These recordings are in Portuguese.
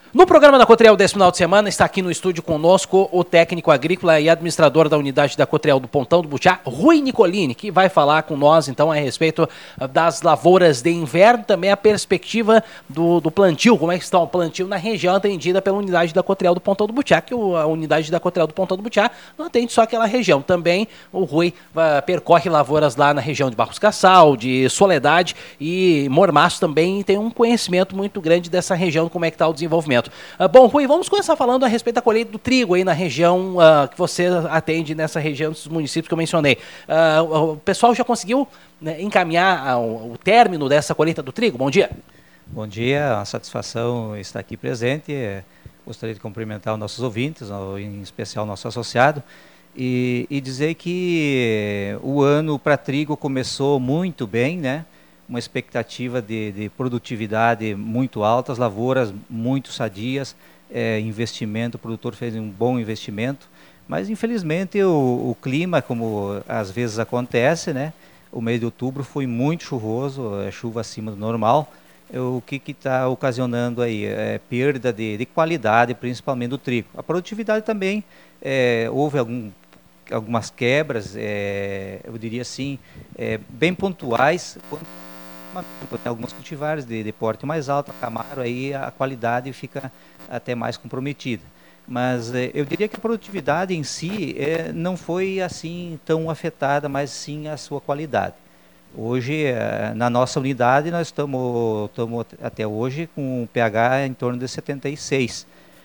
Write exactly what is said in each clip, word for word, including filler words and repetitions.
No programa da Cotreal desse final de semana, está aqui no estúdio conosco o técnico agrícola e administrador da unidade da Cotreal do Pontão do Butiá, Rui Nicolini, que vai falar com nós então a respeito das lavouras de inverno, também a perspectiva do, do plantio, como é que está o plantio na região atendida pela unidade da Cotreal do Pontão do Butiá, que o, a unidade da Cotreal do Pontão do Butiá não atende só aquela região, também o Rui uh, percorre lavouras lá na região de Barros Cassal, de Soledade e Mormaço também, tem um conhecimento muito grande dessa região, como é que está o desenvolvimento. Uh, bom, Rui, vamos começar falando a respeito da colheita do trigo aí na região uh, que você atende, nessa região dos municípios que eu mencionei. Uh, o pessoal já conseguiu, né, encaminhar o, o término dessa colheita do trigo? Bom dia. Bom dia, a satisfação estar aqui presente. Gostaria de cumprimentar os nossos ouvintes, em especial o nosso associado, e, e dizer que o ano para trigo começou muito bem, né? Uma expectativa de, de produtividade muito alta, as lavouras muito sadias, é, investimento, o produtor fez um bom investimento, mas infelizmente o, o clima, como às vezes acontece, né? O mês de outubro foi muito chuvoso, é, chuva acima do normal. O que está ocasionando aí? É, perda de, de qualidade, principalmente do trigo. A produtividade também, é, houve algum, algumas quebras, é, eu diria assim, é, bem pontuais. Alguns cultivares de, de porte mais alto, a Camaro, aí a qualidade fica até mais comprometida. Mas é, eu diria que a produtividade em si é, não foi assim tão afetada, mas sim a sua qualidade. Hoje, na nossa unidade, nós estamos até hoje com um pH em torno de setenta e seis.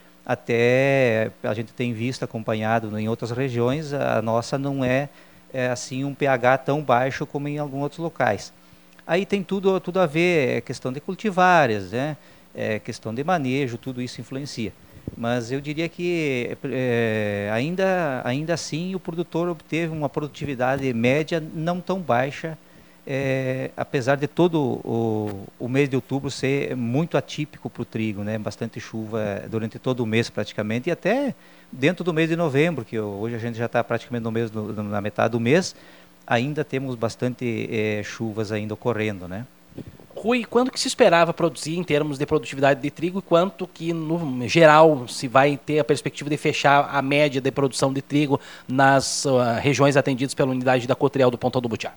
Até a gente tem visto, acompanhado em outras regiões, a nossa não é, é assim um pH tão baixo como em alguns outros locais. Aí tem tudo, tudo a ver, é questão de cultivares, né? É questão de manejo, tudo isso influencia. Mas eu diria que é, ainda, ainda assim o produtor obteve uma produtividade média não tão baixa, É, apesar de todo o, o mês de outubro ser muito atípico para o trigo, né? Bastante chuva durante todo o mês praticamente, e até dentro do mês de novembro, que hoje a gente já está praticamente no mês, no, na metade do mês, ainda temos bastante é, chuvas ainda ocorrendo, né? Rui, quanto que se esperava produzir em termos de produtividade de trigo e quanto que, no geral, se vai ter a perspectiva de fechar a média de produção de trigo nas uh, regiões atendidas pela unidade da Cotreal do Pontão do Butiá?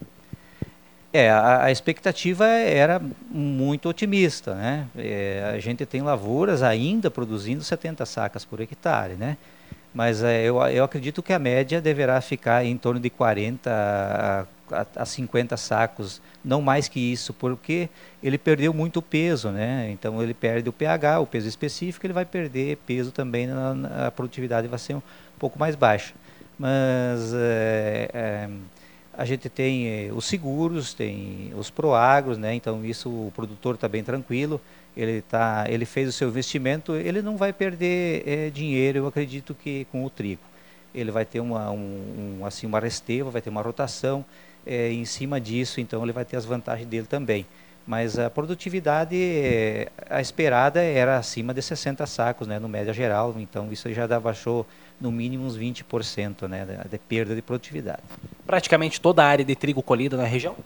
É, a, a expectativa era muito otimista, né? É, a gente tem lavouras ainda produzindo setenta sacas por hectare, né? Mas é, eu, eu acredito que a média deverá ficar em torno de quarenta a, a, a cinquenta sacos, não mais que isso, porque ele perdeu muito peso, né? Então ele perde o pH, o peso específico, ele vai perder peso também, na, na, a produtividade vai ser um pouco mais baixa. Mas é, é, a gente tem eh, os seguros, tem os proagros, né? Então isso o produtor está bem tranquilo, ele, tá, ele fez o seu investimento, ele não vai perder eh, dinheiro, eu acredito que com o trigo. Ele vai ter uma, um, um, assim, uma resteva, vai ter uma rotação, eh, em cima disso, então ele vai ter as vantagens dele também. Mas a produtividade, eh, a esperada era acima de sessenta sacos, né, no média geral, então isso já baixou no mínimo uns vinte por cento, né, de, de perda de produtividade. Praticamente toda a área de trigo colhida na região?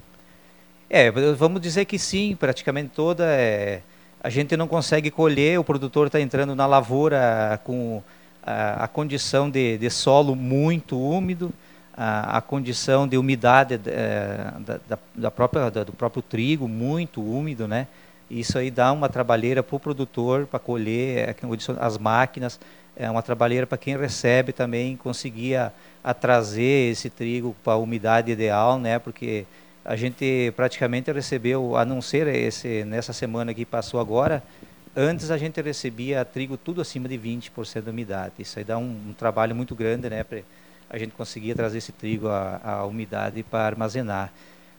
É, vamos dizer que sim, praticamente toda. É, a gente não consegue colher, o produtor está entrando na lavoura com a, a condição de, de solo muito úmido, a, a condição de umidade é, da, da, da própria, da, do próprio trigo muito úmido, né? Isso aí dá uma trabalheira para o produtor, para colher, as máquinas, é uma trabalheira para quem recebe também conseguir a, a trazer esse trigo para a umidade ideal, né? Porque a gente praticamente recebeu, a não ser esse, nessa semana que passou agora, antes a gente recebia trigo tudo acima de vinte por cento de umidade. Isso aí dá um, um trabalho muito grande, né? Para a gente conseguir trazer esse trigo à, à umidade para armazenar.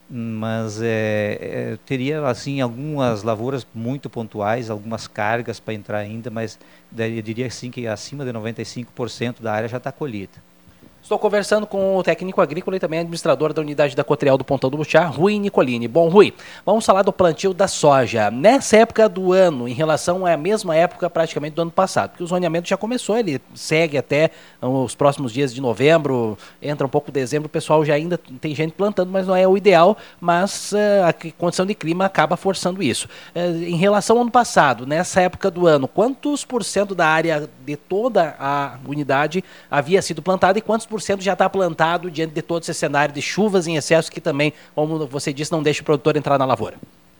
Mas é, é, teria assim algumas lavouras muito pontuais, algumas cargas para entrar ainda, mas eu diria sim que acima de noventa e cinco por cento da área já está colhida. Estou conversando com o técnico agrícola e também administrador da unidade da Cotreal do Pontão do Butiá, Rui Nicolini. Bom, Rui, vamos falar do plantio da soja. Nessa época do ano, em relação à mesma época praticamente do ano passado, porque o zoneamento já começou, ele segue até os próximos dias de novembro, entra um pouco dezembro, o pessoal já ainda tem gente plantando, mas não é o ideal, mas uh, a condição de clima acaba forçando isso. Uh, em relação ao ano passado, nessa época do ano, quantos por cento da área de toda a unidade havia sido plantada e quantos por cento já está plantado diante de todo esse cenário de chuvas em excesso que também, como você disse, não deixa o produtor entrar na lavoura?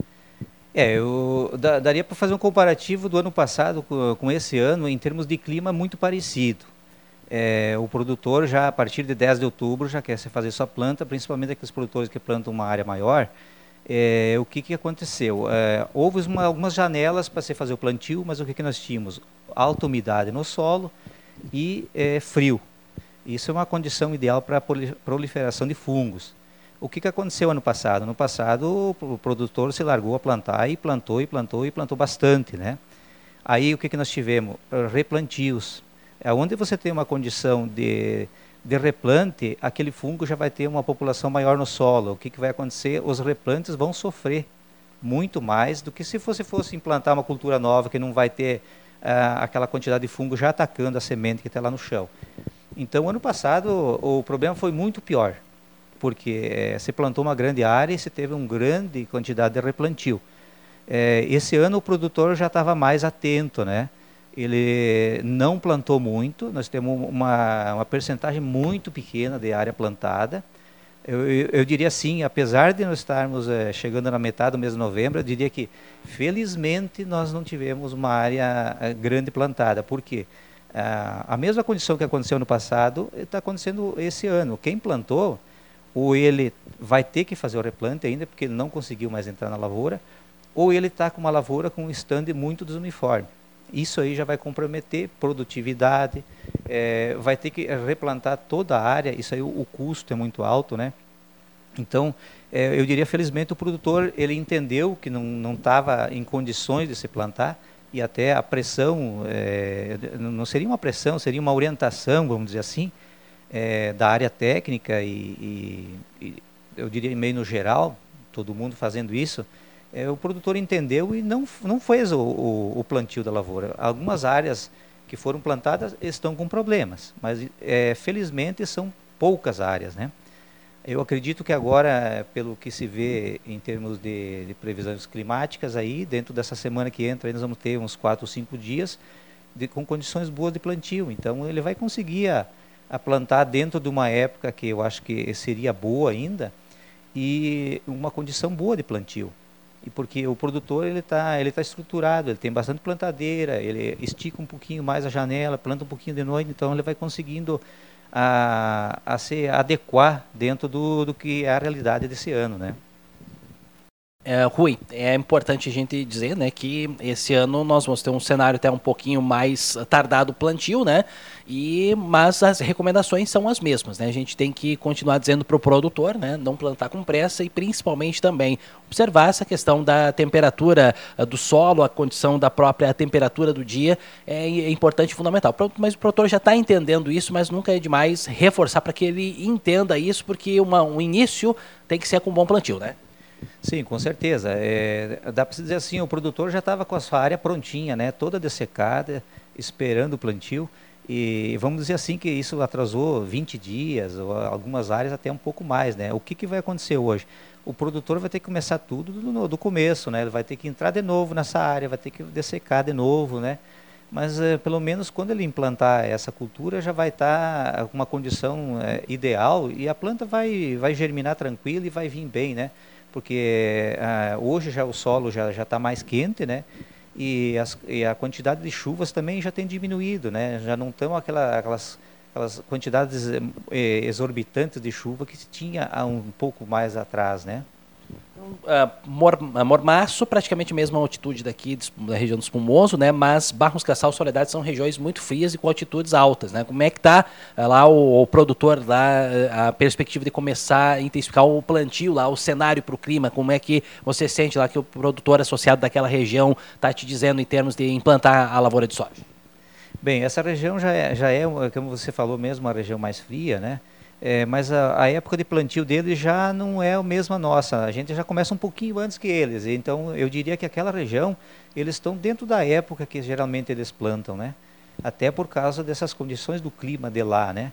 É, eu daria para fazer um comparativo do ano passado com, com esse ano em termos de clima muito parecido. É, o produtor já a partir de dez de outubro já quer fazer sua planta, principalmente aqueles produtores que plantam uma área maior. É, o que, que aconteceu? É, houve uma, algumas janelas para se fazer o plantio, mas o que, que nós tínhamos? Alta umidade no solo e é, frio. Isso é uma condição ideal para a proliferação de fungos. O que, que aconteceu ano passado? Ano passado o produtor se largou a plantar e plantou e plantou e plantou bastante, né? Aí o que, que nós tivemos? Replantios. Onde você tem uma condição de, de replante, aquele fungo já vai ter uma população maior no solo. O que, que vai acontecer? Os replantes vão sofrer muito mais do que se você fosse implantar uma cultura nova que não vai ter ah, aquela quantidade de fungo já atacando a semente que está lá no chão. Então, ano passado, o, o problema foi muito pior, porque é, se plantou uma grande área e se teve uma grande quantidade de replantio. É, esse ano o produtor já estava mais atento, né? Ele não plantou muito, nós temos uma, uma percentagem muito pequena de área plantada. Eu, eu, eu diria assim, apesar de nós estarmos é, chegando na metade do mês de novembro, eu diria que, felizmente, nós não tivemos uma área é, grande plantada. Por quê? Ah, a mesma condição que aconteceu no passado está acontecendo esse ano. Quem plantou, ou ele vai ter que fazer o replante ainda, porque ele não conseguiu mais entrar na lavoura, ou ele está com uma lavoura com um stand muito desuniforme. Isso aí já vai comprometer produtividade, é, vai ter que replantar toda a área, isso aí o, o custo é muito alto, né? Então, é, eu diria, felizmente, o produtor ele entendeu que não estava em condições de se plantar, e até a pressão, é, não seria uma pressão, seria uma orientação, vamos dizer assim, é, da área técnica e, e, e eu diria meio no geral, todo mundo fazendo isso, é, o produtor entendeu e não, não fez o, o, o plantio da lavoura. Algumas áreas que foram plantadas estão com problemas, mas é, felizmente são poucas áreas, né? Eu acredito que agora, pelo que se vê em termos de, de previsões climáticas, aí, dentro dessa semana que entra, aí nós vamos ter uns quatro ou cinco dias de, com condições boas de plantio. Então, ele vai conseguir a, a plantar dentro de uma época que eu acho que seria boa ainda e uma condição boa de plantio. E porque o produtor ele está ele tá estruturado, ele tem bastante plantadeira, ele estica um pouquinho mais a janela, planta um pouquinho de noite, então ele vai conseguindo A, a se adequar dentro do, do que é a realidade desse ano, né? É, Rui, é importante a gente dizer, né, que esse ano nós vamos ter um cenário até um pouquinho mais tardado o plantio, né, e, mas as recomendações são as mesmas, né, a gente tem que continuar dizendo para o produtor, né, não plantar com pressa e principalmente também observar essa questão da temperatura uh, do solo, a condição da própria temperatura do dia é, é importante e fundamental, mas o produtor já está entendendo isso, mas nunca é demais reforçar para que ele entenda isso, porque uma, um início tem que ser com um bom plantio, né? Sim, com certeza. É, dá para se dizer assim, o produtor já estava com a sua área prontinha, né, toda dessecada, esperando o plantio. E vamos dizer assim que isso atrasou vinte dias, ou algumas áreas até um pouco mais, né? O que, que vai acontecer hoje? O produtor vai ter que começar tudo do, do começo, né? Ele vai ter que entrar de novo nessa área, vai ter que dessecar de novo, né? Mas é, pelo menos quando ele implantar essa cultura já vai estar com uma condição é, ideal e a planta vai, vai germinar tranquila e vai vir bem, né? Porque ah, hoje já o solo já já está mais quente, né? E, as, e a quantidade de chuvas também já tem diminuído, né? Já não estão aquela, aquelas, aquelas quantidades eh, exorbitantes de chuva que se tinha há um pouco mais atrás, né? Uh, mor, uh, Mormaço, praticamente a mesma altitude daqui da região do Espumoso, né? Mas Barros Cassal e Soledade são regiões muito frias e com altitudes altas, né? Como é que está uh, lá o, o produtor, lá, uh, a perspectiva de começar a intensificar o plantio, lá, o cenário para o clima? Como é que você sente lá que o produtor associado daquela região está te dizendo em termos de implantar a lavoura de soja? Bem, essa região já é, já é, como você falou mesmo, uma região mais fria, né? É, mas a, a época de plantio deles já não é a mesma nossa. A gente já começa um pouquinho antes que eles. Então, eu diria que aquela região, eles estão dentro da época que geralmente eles plantam, né? Até por causa dessas condições do clima de lá, né?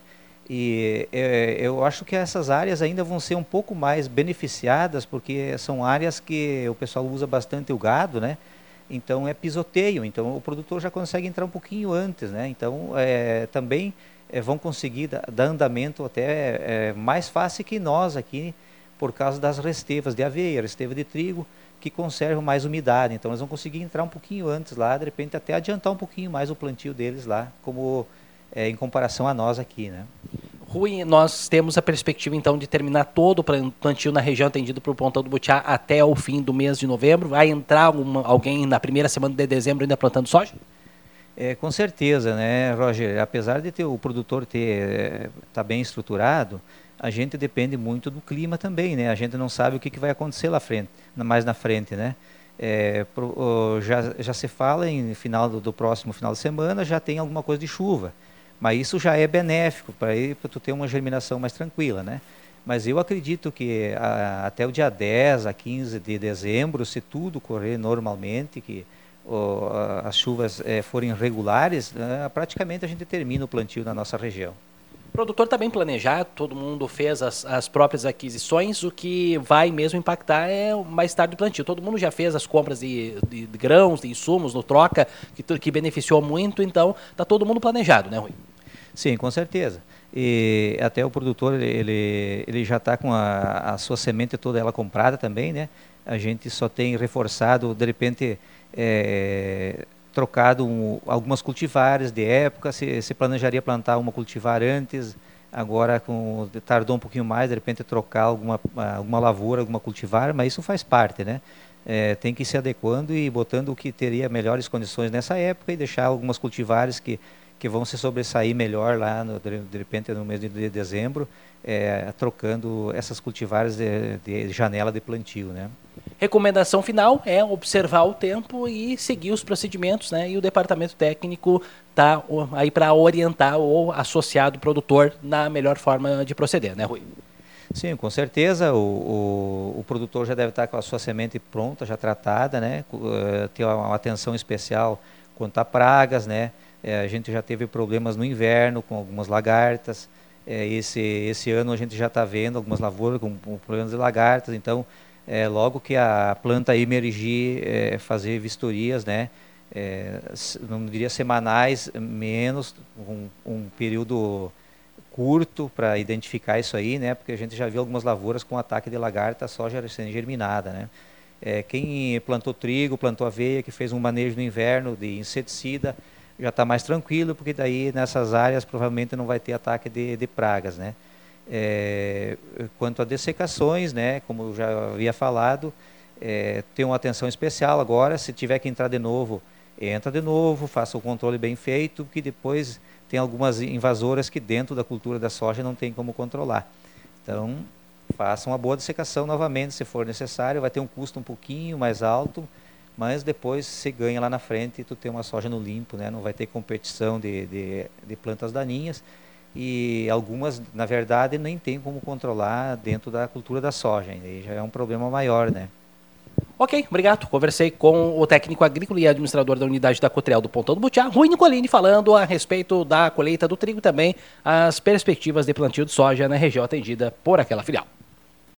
E é, eu acho que essas áreas ainda vão ser um pouco mais beneficiadas, porque são áreas que o pessoal usa bastante o gado, né? Então é pisoteio, então o produtor já consegue entrar um pouquinho antes, né? Então é, também é, vão conseguir dar, dar andamento até é, mais fácil que nós aqui, por causa das restevas de aveia, resteva de trigo, que conservam mais umidade. Então eles vão conseguir entrar um pouquinho antes lá, de repente até adiantar um pouquinho mais o plantio deles lá, como é, em comparação a nós aqui, né? Rui, nós temos a perspectiva então de terminar todo o plantio na região atendido para o Pontão do Butiá até o fim do mês de novembro. Vai entrar uma, alguém na primeira semana de dezembro ainda plantando soja? É, com certeza, né, Roger? Apesar de ter, o produtor ter tá bem estruturado, a gente depende muito do clima também, né? A gente não sabe o que, que vai acontecer lá frente, mais na frente, né? É, pro, ó, já, já se fala em final do, do próximo final de semana, já tem alguma coisa de chuva. Mas isso já é benéfico para tu ter uma germinação mais tranquila, né? Mas eu acredito que a, até o dia dez a quinze de dezembro, se tudo correr normalmente, que o, a, as chuvas é, forem regulares, né, praticamente a gente termina o plantio na nossa região. O produtor está bem planejado, todo mundo fez as, as próprias aquisições, o que vai mesmo impactar é mais tarde do plantio. Todo mundo já fez as compras de, de, de grãos, de insumos, no troca, que, que beneficiou muito, então está todo mundo planejado, né, Rui? Sim, com certeza. E até o produtor, ele, ele já está com a, a sua semente toda ela comprada também, né? A gente só tem reforçado, de repente, é, trocado um, algumas cultivares de época, se, se planejaria plantar uma cultivar antes, agora com, tardou um pouquinho mais, de repente trocar alguma, alguma lavoura, alguma cultivar, mas isso faz parte, né? É, tem que ir se adequando e botando o que teria melhores condições nessa época e deixar algumas cultivares que que vão se sobressair melhor lá, no, de repente, no mês de dezembro, é, trocando essas cultivares de, de janela de plantio, né? Recomendação final é observar o tempo e seguir os procedimentos, né? E o departamento técnico está aí para orientar o associado produtor na melhor forma de proceder, né, Rui? Sim, com certeza. O, o, o produtor já deve estar com a sua semente pronta, já tratada, né? Uh, ter uma atenção especial quanto a pragas, né? É, a gente já teve problemas no inverno com algumas lagartas. É, esse, esse ano a gente já está vendo algumas lavouras com, com problemas de lagartas. Então, é, logo que a planta emergir, é, fazer vistorias, né? É, não diria semanais, menos, um, um período curto para identificar isso aí, né? Porque a gente já viu algumas lavouras com ataque de lagarta, soja recém-germinada, né? É, quem plantou trigo, plantou aveia, que fez um manejo no inverno de inseticida, já está mais tranquilo, porque daí nessas áreas provavelmente não vai ter ataque de, de pragas, né? É, quanto a dessecações, né, como eu já havia falado, é, tem uma atenção especial agora, se tiver que entrar de novo, entra de novo, faça o controle bem feito, que depois tem algumas invasoras que dentro da cultura da soja não tem como controlar. Então, faça uma boa dessecação novamente, se for necessário, vai ter um custo um pouquinho mais alto, mas depois você ganha lá na frente e tu tem uma soja no limpo, né? Não vai ter competição de, de, de plantas daninhas e algumas, na verdade, nem tem como controlar dentro da cultura da soja, aí já é um problema maior, né? Ok, obrigado. Conversei com o técnico agrícola e administrador da unidade da Cotreal do Pontão do Butiá, Rui Nicolini, falando a respeito da colheita do trigo e também as perspectivas de plantio de soja na região atendida por aquela filial.